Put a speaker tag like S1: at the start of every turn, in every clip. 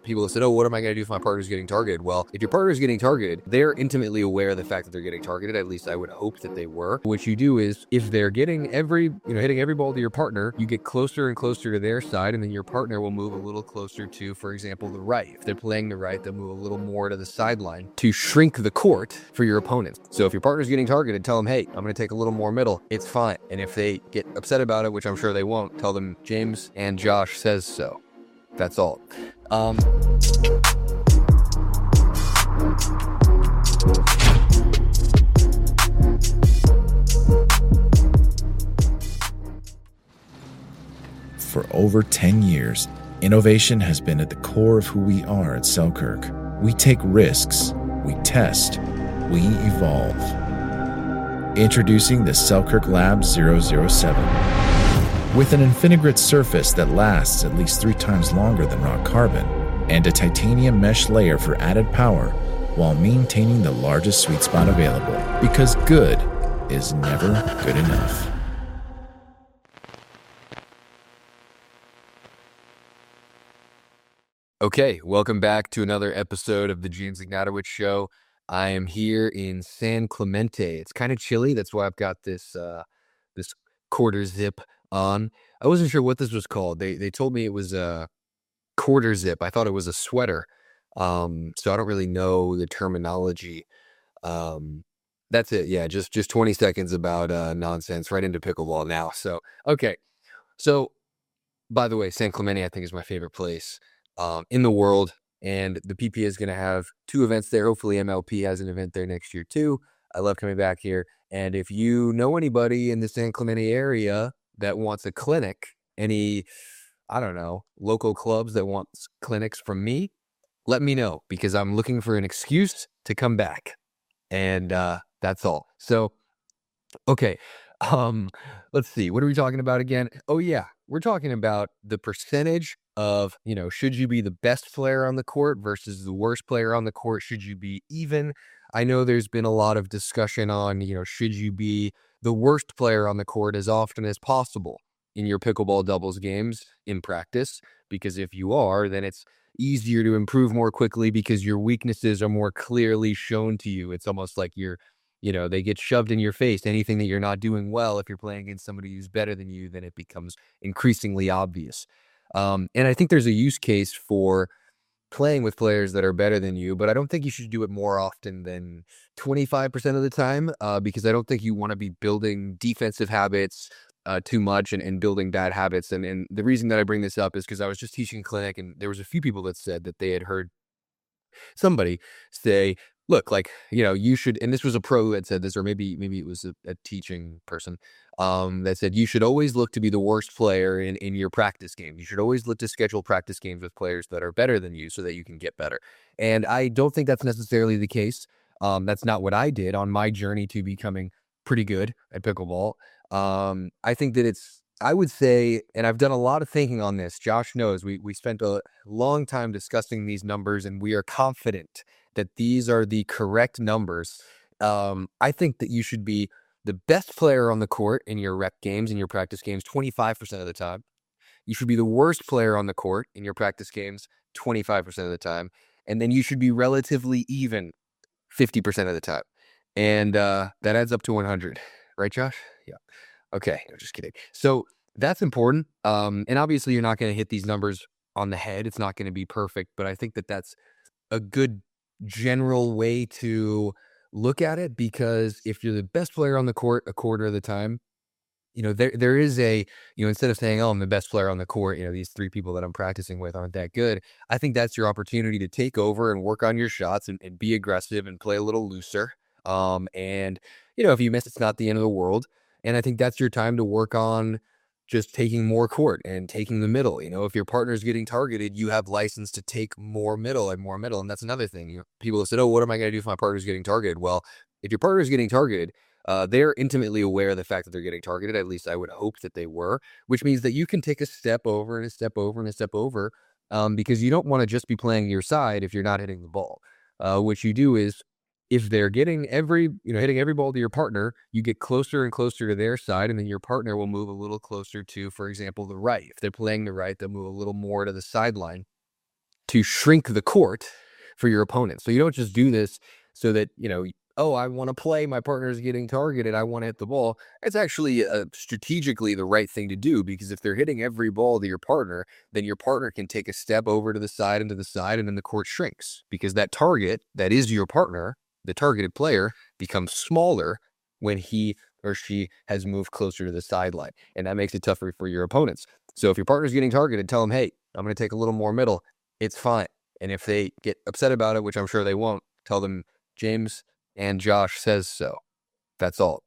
S1: People have said, oh, what am I going to do if my partner's getting targeted? Well, if your partner's getting targeted, they're intimately aware of the fact that they're getting targeted. At least I would hope that they were. What you do is, if they're getting hitting every ball to your partner, you get closer and closer to their side, and then your partner will move a little closer to, for example, the right. If they're playing the right, they'll move a little more to the sideline to shrink the court for your opponent. So if your partner's getting targeted, tell them, hey, I'm going to take a little more middle. It's fine. And if they get upset about it, which I'm sure they won't, tell them James and Josh says so. That's all.
S2: For over 10 years, innovation has been at the core of who we are at Selkirk. We take risks, we test, we evolve. Introducing the Selkirk Lab 007. With an Infinigrit surface that lasts at least 3 times longer than rock carbon, and a titanium mesh layer for added power, while maintaining the largest sweet spot available. Because good is never good enough.
S1: Okay, welcome back to another episode of the James Ignatowicz Show. I am here in San Clemente. It's kind of chilly. That's why I've got this quarter zip on. I wasn't sure what this was called. They told me it was a quarter zip. I thought it was a sweater. So I don't really know the terminology. That's it. Yeah, just 20 seconds about nonsense right into pickleball now. So, okay. So, by the way, San Clemente, I think, is my favorite place in the world. And the PP is going to have 2 events there. Hopefully MLP has an event there next year too. I love coming back here. And if you know anybody in the San Clemente area that wants a clinic, any, I don't know, local clubs that want clinics from me, let me know, because I'm looking for an excuse to come back. And that's all. So, okay. Let's see. What are we talking about again? Oh, yeah. We're talking about the percentage of, should you be the best player on the court versus the worst player on the court? Should you be even? I know there's been a lot of discussion on, should you be the worst player on the court as often as possible in your pickleball doubles games in practice? Because if you are, then it's easier to improve more quickly because your weaknesses are more clearly shown to you. It's almost like they get shoved in your face. Anything that you're not doing well, if you're playing against somebody who's better than you, then it becomes increasingly obvious. And I think there's a use case for playing with players that are better than you, but I don't think you should do it more often than 25% of the time, because I don't think you want to be building defensive habits too much and building bad habits. And the reason that I bring this up is because I was just teaching a clinic, and there was a few people that said that they had heard somebody say, look, you should, and this was a pro that said this, or maybe it was a teaching person that said, you should always look to be the worst player in your practice game. You should always look to schedule practice games with players that are better than you so that you can get better. And I don't think that's necessarily the case. That's not what I did on my journey to becoming pretty good at pickleball. I think that I would say, and I've done a lot of thinking on this. Josh knows we spent a long time discussing these numbers, and we are confident that these are the correct numbers. I think that you should be the best player on the court in your rep games, in your practice games, 25% of the time. You should be the worst player on the court in your practice games, 25% of the time. And then you should be relatively even 50% of the time. And that adds up to 100. Right, Josh? Yeah. Okay. No, just kidding. So that's important. And obviously you're not going to hit these numbers on the head. It's not going to be perfect, but I think that that's a good general way to look at it, because if you're the best player on the court a quarter of the time, there is instead of saying, oh, I'm the best player on the court, these 3 people that I'm practicing with aren't that good. I think that's your opportunity to take over and work on your shots and be aggressive and play a little looser. And if you miss, it's not the end of the world. And I think that's your time to work on just taking more court and taking the middle. If your partner's getting targeted, you have license to take more middle. And that's another thing. People have said, oh, what am I going to do if my partner's getting targeted? Well, if your partner's getting targeted, they're intimately aware of the fact that they're getting targeted. At least I would hope that they were, which means that you can take a step over and a step over and a step over, because you don't want to just be playing your side if you're not hitting the ball. What you do is, if they're getting hitting every ball to your partner, you get closer and closer to their side, and then your partner will move a little closer to, for example, the right. If they're playing the right, they'll move a little more to the sideline to shrink the court for your opponent. So you don't just do this so that, oh, I want to play, my partner's getting targeted, I want to hit the ball. It's actually strategically the right thing to do, because if they're hitting every ball to your partner, then your partner can take a step over to the side and to the side, and then the court shrinks, because that target that is your partner, the targeted player, becomes smaller when he or she has moved closer to the sideline, and that makes it tougher for your opponents. So if your partner's getting targeted, tell them, hey, I'm going to take a little more middle. It's fine. And if they get upset about it, which I'm sure they won't, tell them James and Josh says so. That's all.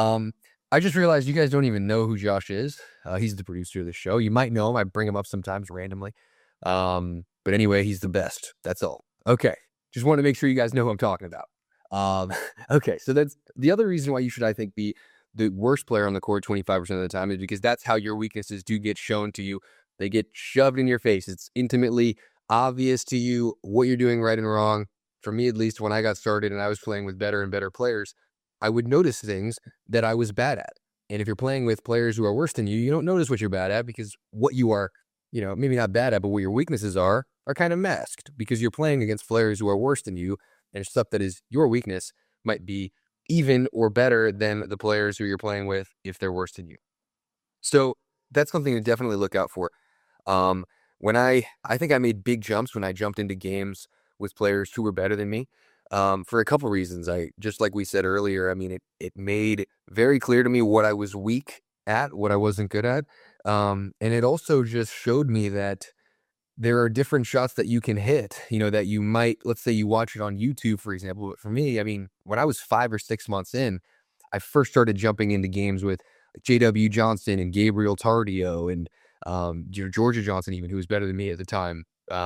S1: I just realized you guys don't even know who Josh is. He's the producer of the show. You might know him. I bring him up sometimes randomly. But anyway, he's the best. That's all. Okay. Just want to make sure you guys know who I'm talking about. Okay. So that's the other reason why you should, I think, be the worst player on the court 25% of the time, is because that's how your weaknesses do get shown to you. They get shoved in your face. It's intimately obvious to you what you're doing right and wrong. For me, at least, when I got started and I was playing with better and better players, I would notice things that I was bad at. And if you're playing with players who are worse than you, you don't notice what you're bad at, because what you are, maybe not bad at, but what your weaknesses are kind of masked, because you're playing against players who are worse than you, and stuff that is your weakness might be even or better than the players who you're playing with if they're worse than you. So that's something to definitely look out for. When I think I made big jumps when I jumped into games with players who were better than me, for a couple reasons. Just like we said earlier, I mean, it made very clear to me what I was weak at, what I wasn't good at. And it also just showed me that there are different shots that you can hit, that you might, let's say you watch it on YouTube, for example. But for me, I mean, when I was 5 or 6 months in, I first started jumping into games with J.W. Johnson and Gabriel Tardio and Georgia Johnson, even, who was better than me at the time.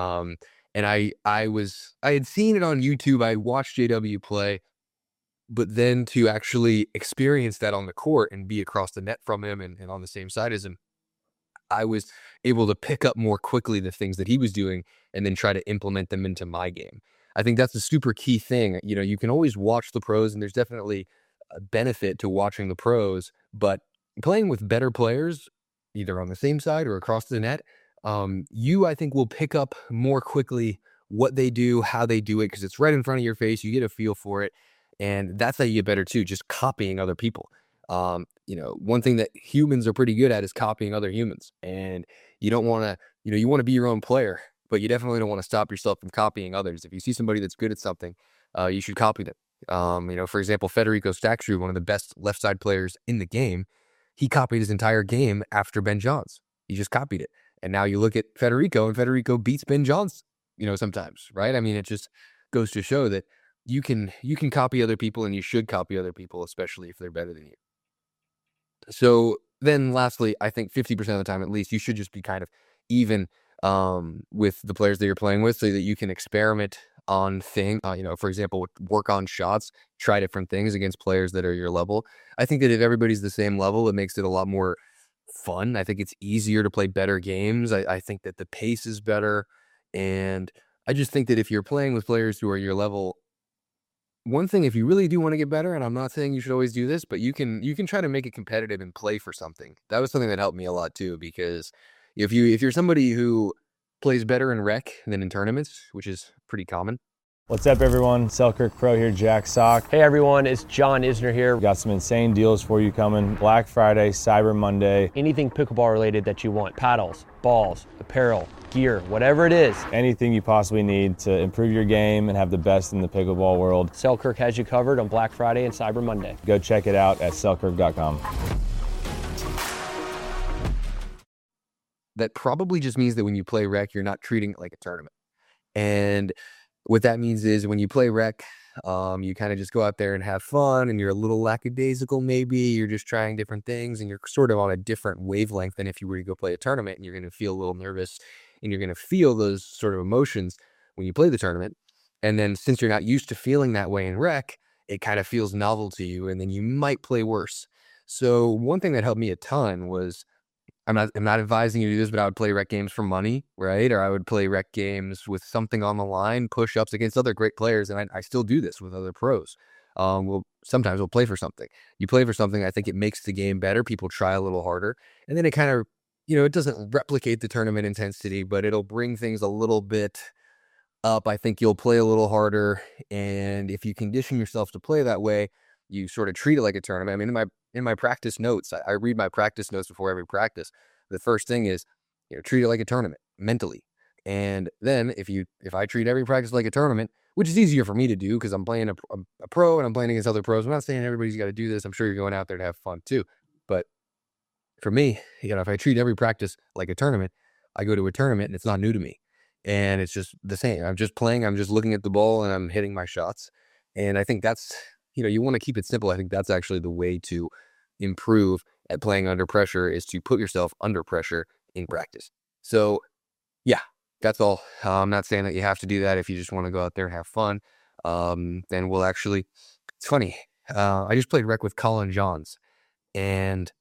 S1: And I had seen it on YouTube. I watched JW play, but then to actually experience that on the court and be across the net from him and on the same side as him, I was able to pick up more quickly the things that he was doing and then try to implement them into my game. I think that's a super key thing. You can always watch the pros, and there's definitely a benefit to watching the pros, but playing with better players, either on the same side or across the net, I think, will pick up more quickly what they do, how they do it, because it's right in front of your face. You get a feel for it, and that's how you get better too, just copying other people. One thing that humans are pretty good at is copying other humans, and you don't want to, you want to be your own player, but you definitely don't want to stop yourself from copying others. If you see somebody that's good at something, you should copy them. For example, Federico Staksrud, one of the best left side players in the game, he copied his entire game after Ben Johns. He just copied it. And now you look at Federico, and Federico beats Ben Johns, sometimes, right? I mean, it just goes to show that you can copy other people, and you should copy other people, especially if they're better than you. So then lastly, I think 50% of the time, at least, you should just be kind of even with the players that you're playing with, so that you can experiment on things, for example, work on shots, try different things against players that are your level. I think that if everybody's the same level, it makes it a lot more fun. I think it's easier to play better games. I think that the pace is better. And I just think that if you're playing with players who are your level, one thing, if you really do want to get better, and I'm not saying you should always do this, but you can try to make it competitive and play for something. That was something that helped me a lot too, because if you're somebody who plays better in rec than in tournaments, which is pretty common.
S3: What's up, everyone? Selkirk Pro here, Jack Sock.
S4: Hey everyone, it's John Isner here.
S3: Got some insane deals for you coming. Black Friday, Cyber Monday.
S4: Anything pickleball related that you want. Paddles, balls, apparel, gear, whatever it is.
S3: Anything you possibly need to improve your game and have the best in the pickleball world.
S4: Selkirk has you covered on Black Friday and Cyber Monday.
S3: Go check it out at selkirk.com.
S1: That probably just means that when you play rec, you're not treating it like a tournament. And what that means is when you play rec, you kind of just go out there and have fun, and you're a little lackadaisical maybe. You're just trying different things, and you're sort of on a different wavelength than if you were to go play a tournament, and you're going to feel a little nervous, and you're going to feel those sort of emotions when you play the tournament. And then since you're not used to feeling that way in rec, it kind of feels novel to you, and then you might play worse. So one thing that helped me a ton was, I'm not advising you to do this, but I would play rec games for money, right? Or I would play rec games with something on the line, push-ups against other great players, and I still do this with other pros. Sometimes we'll play for something. You play for something, I think it makes the game better. People try a little harder, and then it kind of, it doesn't replicate the tournament intensity, but it'll bring things a little bit up, I think you'll play a little harder. And if you condition yourself to play that way, you sort of treat it like a tournament. I mean, in my practice notes, I read my practice notes before every practice. The first thing is, treat it like a tournament mentally. And then if I treat every practice like a tournament, which is easier for me to do because I'm playing a pro and I'm playing against other pros. I'm not saying everybody's got to do this. I'm sure you're going out there to have fun too. But for me, if I treat every practice like a tournament, I go to a tournament and it's not new to me. And it's just the same. I'm just playing, I'm just looking at the ball and I'm hitting my shots. And I think that's, you want to keep it simple. I think that's actually the way to improve at playing under pressure, is to put yourself under pressure in practice. So yeah, that's all. I'm not saying that you have to do that if you just want to go out there and have fun. Then we'll actually, it's funny. I just played rec with Colin Johns, and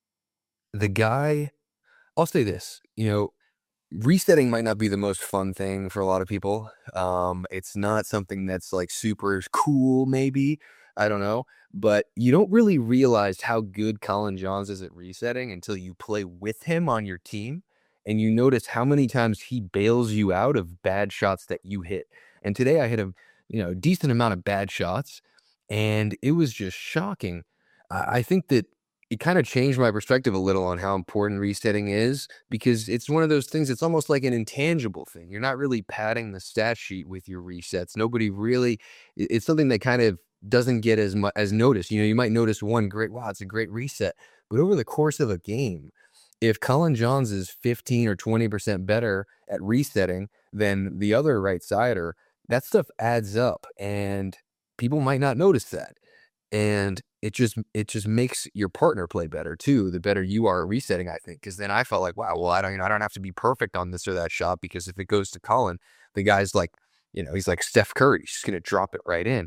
S1: the guy, I'll say this, resetting might not be the most fun thing for a lot of people. It's not something that's like super cool, maybe. I don't know. But you don't really realize how good Colin Johns is at resetting until you play with him on your team. And you notice how many times he bails you out of bad shots that you hit. And today I hit a decent amount of bad shots, and it was just shocking. I think that it kind of changed my perspective a little on how important resetting is, because it's one of those things, it's almost like an intangible thing. You're not really padding the stat sheet with your resets. Nobody really, it's something that kind of doesn't get as much as noticed. You might notice one great, wow, it's a great reset. But over the course of a game, if Colin Johns is 15 or 20% better at resetting than the other right sider, that stuff adds up, and people might not notice that. And it just makes your partner play better too, the better you are at resetting, I think. Because then I felt like, wow, well, I don't have to be perfect on this or that shot, because if it goes to Colin, the guy's like, he's like Steph Curry, he's just gonna drop it right in.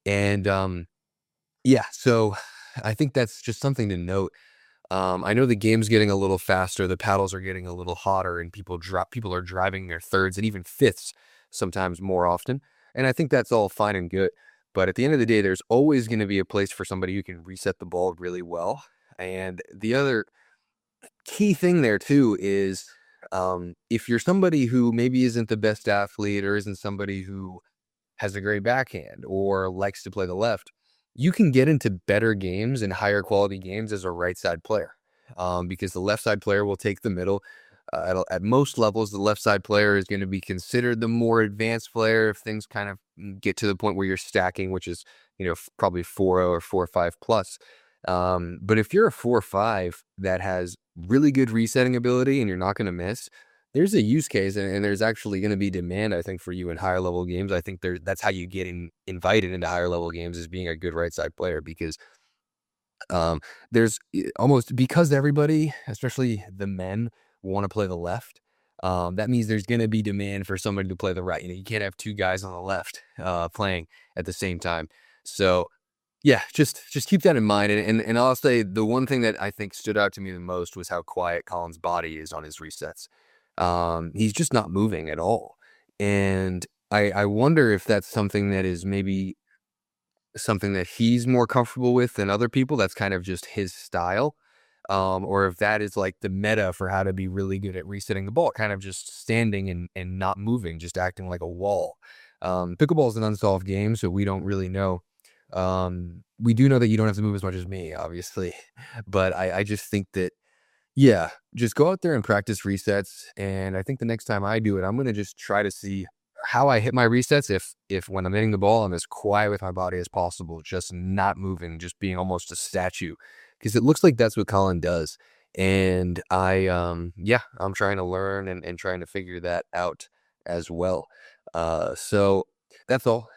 S1: And yeah, so I think that's just something to note. I know the game's getting a little faster, the paddles are getting a little hotter, and people are driving their thirds and even fifths sometimes more often. And I think that's all fine and good. But at the end of the day, there's always going to be a place for somebody who can reset the ball really well. And the other key thing there too is, if you're somebody who maybe isn't the best athlete, or isn't somebody who has a great backhand or likes to play the left, you can get into better games and higher quality games as a right side player, because the left side player will take the middle. At most levels, the left side player is going to be considered the more advanced player if things kind of get to the point where you're stacking, which is, probably 4-0 or 4-5 plus. But if you're a 4-5 that has really good resetting ability and you're not going to miss, there's a use case, and there's actually going to be demand, I think, for you in higher level games. I think that's how you get invited into higher level games, is being a good right side player, because there's almost, because everybody, especially the men, want to play the left. That means there's going to be demand for somebody to play the right. You can't have two guys on the left playing at the same time. So yeah, just keep that in mind. And I'll say the one thing that I think stood out to me the most was how quiet Colin's body is on his resets. He's just not moving at all. And I wonder if that's something that is maybe something that he's more comfortable with than other people. That's kind of just his style. Or if that is like the meta for how to be really good at resetting the ball, kind of just standing and not moving, just acting like a wall. Pickleball is an unsolved game, so we don't really know. We do know that you don't have to move as much as me, obviously, but I just think that, yeah, just go out there and practice resets. And I think the next time I do it, I'm going to just try to see how I hit my resets. If when I'm hitting the ball, I'm as quiet with my body as possible, just not moving, just being almost a statue, because it looks like that's what Colin does. And I'm trying to learn and trying to figure that out as well. So that's all.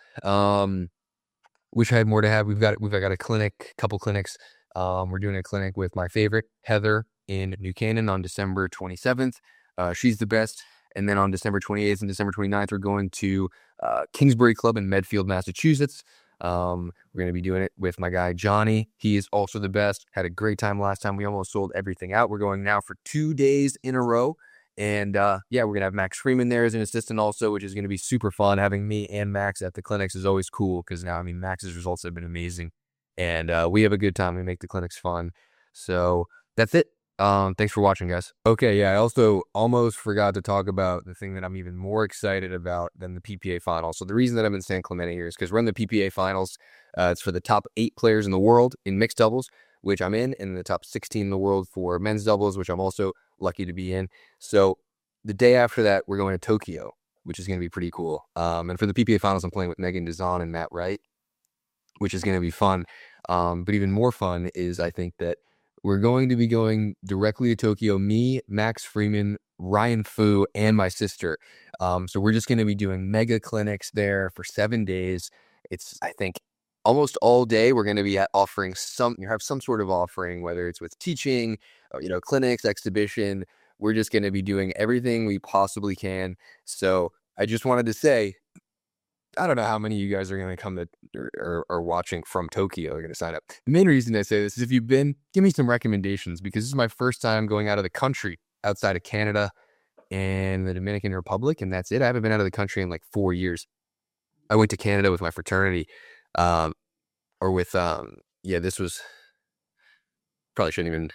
S1: Wish I had more to have. We've got a clinic, couple clinics. We're doing a clinic with my favorite, Heather, in New Canaan on December 27th. She's the best. And then on December 28th and December 29th, we're going to Kingsbury Club in Medfield, Massachusetts. We're going to be doing it with my guy, Johnny. He is also the best. Had a great time last time. We almost sold everything out. We're going now for 2 days in a row. And we're going to have Max Freeman there as an assistant also, which is going to be super fun. Having me and Max at the clinics is always cool, because now, Max's results have been amazing. And we have a good time. We make the clinics fun. So that's it. Thanks for watching, guys. Okay, yeah, I also almost forgot to talk about the thing that I'm even more excited about than the PPA finals. So the reason that I'm in San Clemente here is because we're in the PPA finals. It's for the top 8 players in the world in mixed doubles, which I'm in, and the top 16 in the world for men's doubles, which I'm also lucky to be in. So the day after that, we're going to Tokyo, which is going to be pretty cool. And for the PPA finals, I'm playing with Megan Dazan and Matt Wright, which is going to be fun. But even more fun is, I think, that we're going to be going directly to Tokyo, me, Max Freeman, Ryan Fu, and my sister. So we're just going to be doing mega clinics there for 7 days. It's, I think, almost all day we're going to be offering have some sort of offering, whether it's with teaching, or, clinics, exhibition. We're just going to be doing everything we possibly can. So I just wanted to say, I don't know how many of you guys are going to come to or watching from Tokyo are going to sign up. The main reason I say this is if you've been, give me some recommendations, because this is my first time going out of the country outside of Canada and the Dominican Republic, and that's it. I haven't been out of the country in like 4 years. I went to Canada with my fraternity, or with, this was, probably shouldn't even,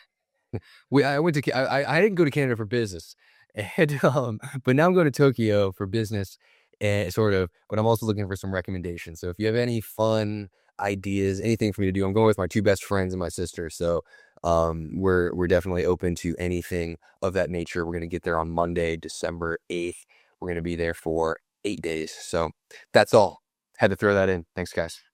S1: I didn't go to Canada for business, and, but now I'm going to Tokyo for business, sort of, but I'm also looking for some recommendations. So if you have any fun ideas, anything for me to do, I'm going with my 2 best friends and my sister. So we're definitely open to anything of that nature. We're going to get there on Monday, December 8th. We're going to be there for 8 days. So that's all. Had to throw that in. Thanks, guys.